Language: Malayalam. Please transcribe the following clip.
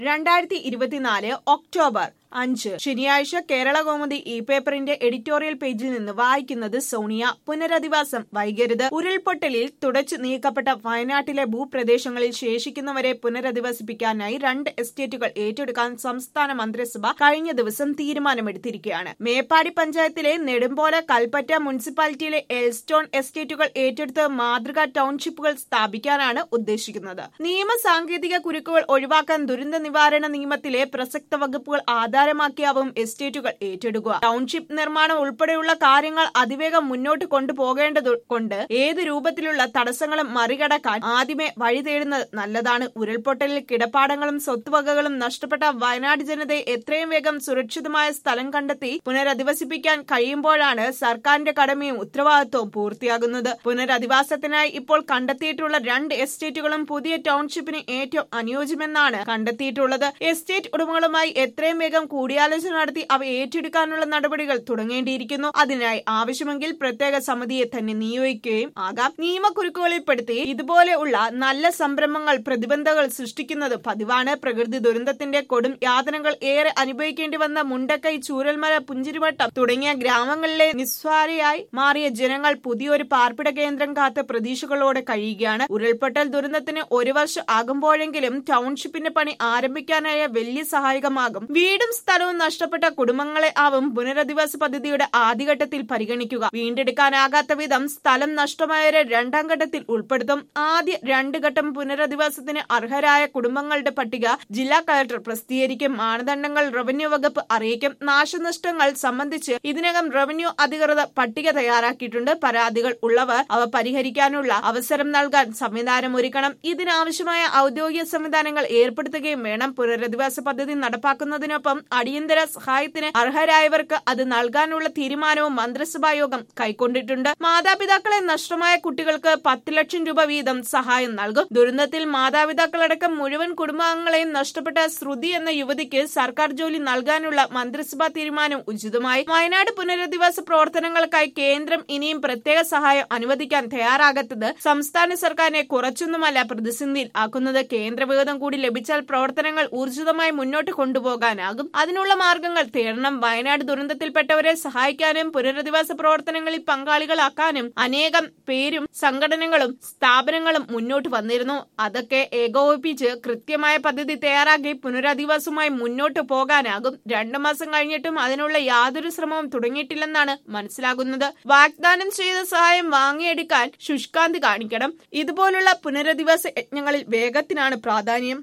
2024 ഒക്ടോബർ 5 ശനിയാഴ്ച കേരളകൗമുദി പേപ്പറിന്റെ എഡിറ്റോറിയൽ പേജിൽ നിന്ന് വായിക്കുന്നത് സോണിയ. പുനരധിവാസം വൈകരുത്. ഉരുൾപൊട്ടലിൽ തുടച്ചു നീക്കപ്പെട്ട വയനാട്ടിലെ ഭൂപ്രദേശങ്ങളിൽ ശേഷിക്കുന്നവരെ പുനരധിവസിപ്പിക്കാനായി 2 എസ്റ്റേറ്റുകൾ ഏറ്റെടുക്കാൻ സംസ്ഥാന മന്ത്രിസഭ കഴിഞ്ഞ ദിവസം തീരുമാനമെടുത്തിരിക്കുകയാണ്. മേപ്പാടി പഞ്ചായത്തിലെ നെടുമ്പോല കൽപ്പറ്റ മുനിസിപ്പാലിറ്റിയിലെ എൽസ്റ്റോൺ എസ്റ്റേറ്റുകൾ ഏറ്റെടുത്ത് മാതൃകാ ടൗൺഷിപ്പുകൾ സ്ഥാപിക്കാനാണ് ഉദ്ദേശിക്കുന്നത്. നിയമ സാങ്കേതിക കുരുക്കുകൾ ഒഴിവാക്കാൻ ദുരന്ത നിവാരണ നിയമത്തിലെ പ്രസക്ത വകുപ്പുകൾ ആധാരമാക്കിയാവും എസ്റ്റേറ്റുകൾ ഏറ്റെടുക്കുക. ടൗൺഷിപ്പ് നിർമ്മാണം ഉൾപ്പെടെയുള്ള കാര്യങ്ങൾ അതിവേഗം മുന്നോട്ട് കൊണ്ടുപോകേണ്ടതുകൊണ്ട് ഏത് രൂപത്തിലുള്ള തടസ്സങ്ങളും മറികടക്കാൻ ആദ്യമേ വഴി തേടുന്നത് നല്ലതാണ്. ഉരുൾപൊട്ടലിൽ കിടപ്പാടങ്ങളും സ്വത്തുവകകളും നഷ്ടപ്പെട്ട വയനാട് ജനതയെ എത്രയും വേഗം സുരക്ഷിതമായ സ്ഥലം കണ്ടെത്തി പുനരധിവസിപ്പിക്കാൻ കഴിയുമ്പോഴാണ് സർക്കാരിന്റെ കടമയും ഉത്തരവാദിത്വവും പൂർത്തിയാകുന്നത്. പുനരധിവാസത്തിനായി ഇപ്പോൾ കണ്ടെത്തിയിട്ടുള്ള 2 എസ്റ്റേറ്റുകളും പുതിയ ടൗൺഷിപ്പിന് ഏറ്റവും അനുയോജ്യമെന്നാണ് കണ്ടെത്തിയിട്ടുള്ളത്. എസ്റ്റേറ്റ് ഉടമകളുമായി എത്രയും വേഗം കൂടിയാലോചന നടത്തി അവ ഏറ്റെടുക്കാനുള്ള നടപടികൾ തുടങ്ങേണ്ടിയിരിക്കുന്നു. അതിനായി ആവശ്യമെങ്കിൽ പ്രത്യേക സമിതിയെ തന്നെ നിയോഗിക്കുകയും ആകാം. നിയമക്കുരുക്കുകളിൽപ്പെടുത്തി ഇതുപോലെയുള്ള നല്ല സംരംഭങ്ങൾ പ്രതിബന്ധങ്ങൾ സൃഷ്ടിക്കുന്നത് പതിവാണ്. പ്രകൃതി ദുരന്തത്തിന്റെ കൊടും യാതനകൾ ഏറെ അനുഭവിക്കേണ്ടി വന്ന മുണ്ടക്കൈ, ചൂരൽമല, പുഞ്ചിരിമട്ടം തുടങ്ങിയ ഗ്രാമങ്ങളിലെ നിസ്വാരിയായി മാറിയ ജനങ്ങൾ പുതിയൊരു പാർപ്പിട കേന്ദ്രം കാത്ത് പ്രതീക്ഷകളോടെ കഴിയുകയാണ്. ഉരുൾപൊട്ടൽ ദുരന്തത്തിന് 1 വർഷം ആകുമ്പോഴെങ്കിലും ടൗൺഷിപ്പിന്റെ പണി ആരംഭിക്കാനായ വലിയ സഹായകമാകും. വീടും സ്ഥലവും നഷ്ടപ്പെട്ട കുടുംബങ്ങളെ ആവും പുനരധിവാസ പദ്ധതിയുടെ ആദ്യഘട്ടത്തിൽ പരിഗണിക്കുക. വീണ്ടെടുക്കാനാകാത്ത വിധം സ്ഥലം നഷ്ടമായവരെ 2ാം ഘട്ടത്തിൽ ഉൾപ്പെടുത്തും. ആദ്യ 2 ഘട്ടം പുനരധിവാസത്തിന് അർഹരായ കുടുംബങ്ങളുടെ പട്ടിക ജില്ലാ കളക്ടർ പ്രസിദ്ധീകരിക്കും. മാനദണ്ഡങ്ങൾ റവന്യൂ വകുപ്പ് അറിയിക്കും. നാശനഷ്ടങ്ങൾ സംബന്ധിച്ച് ഇതിനകം റവന്യൂ അധികൃതർ പട്ടിക തയ്യാറാക്കിയിട്ടുണ്ട്. പരാതികൾ ഉള്ളവർ അവ പരിഹരിക്കാനുള്ള അവസരം നൽകാൻ സംവിധാനമൊരുക്കണം. ഇതിനാവശ്യമായ ഔദ്യോഗിക സംവിധാനങ്ങൾ ഏർപ്പെടുത്തുകയും വേണം. പുനരധിവാസ പദ്ധതി നടപ്പാക്കുന്നതിനൊപ്പം അടിയന്തര സഹായത്തിന് അർഹരായവർക്ക് അത് നൽകാനുള്ള തീരുമാനവും മന്ത്രിസഭാ യോഗം കൈക്കൊണ്ടിട്ടുണ്ട്. മാതാപിതാക്കളെ നഷ്ടമായ കുട്ടികൾക്ക് 10 ലക്ഷം രൂപ വീതം സഹായം നൽകും. ദുരന്തത്തിൽ മാതാപിതാക്കളടക്കം മുഴുവൻ കുടുംബാംഗങ്ങളെയും നഷ്ടപ്പെട്ട ശ്രുതി എന്ന യുവതിക്ക് സർക്കാർ ജോലി നൽകാനുള്ള മന്ത്രിസഭാ തീരുമാനം ഉചിതമായി. വയനാട് പുനരധിവാസ പ്രവർത്തനങ്ങൾക്കായി കേന്ദ്രം ഇനിയും പ്രത്യേക സഹായം അനുവദിക്കാൻ തയ്യാറാകാത്തത് സംസ്ഥാന സർക്കാരിനെ കുറച്ചൊന്നുമല്ല പ്രതിസന്ധിയിൽ ആക്കുന്നത്. കേന്ദ്ര വിഹിതം കൂടി ലഭിച്ചാൽ പ്രവർത്തനങ്ങൾ ഊർജിതമായി മുന്നോട്ട് കൊണ്ടുപോകാനാകും. അതിനുള്ള മാർഗങ്ങൾ തേടണം. വയനാട് ദുരന്തത്തിൽപ്പെട്ടവരെ സഹായിക്കാനും പുനരധിവാസ പ്രവർത്തനങ്ങളിൽ പങ്കാളികളാക്കാനും അനേകം പേരും സംഘടനകളും സ്ഥാപനങ്ങളും മുന്നോട്ട് വന്നിരുന്നു. അതൊക്കെ ഏകോപിപ്പിച്ച് കൃത്യമായ പദ്ധതി തയ്യാറാക്കി പുനരധിവാസവുമായി മുന്നോട്ട് പോകാനാകും. 2 മാസം കഴിഞ്ഞിട്ടും അതിനുള്ള യാതൊരു ശ്രമവും തുടങ്ങിയിട്ടില്ലെന്നാണ് മനസ്സിലാകുന്നത്. വാഗ്ദാനം ചെയ്ത സഹായം വാങ്ങിയെടുക്കാൻ ശുഷ്കാന്തി കാണിക്കണം. ഇതുപോലുള്ള പുനരധിവാസ യജ്ഞങ്ങളിൽ വേഗത്തിനാണ് പ്രാധാന്യം.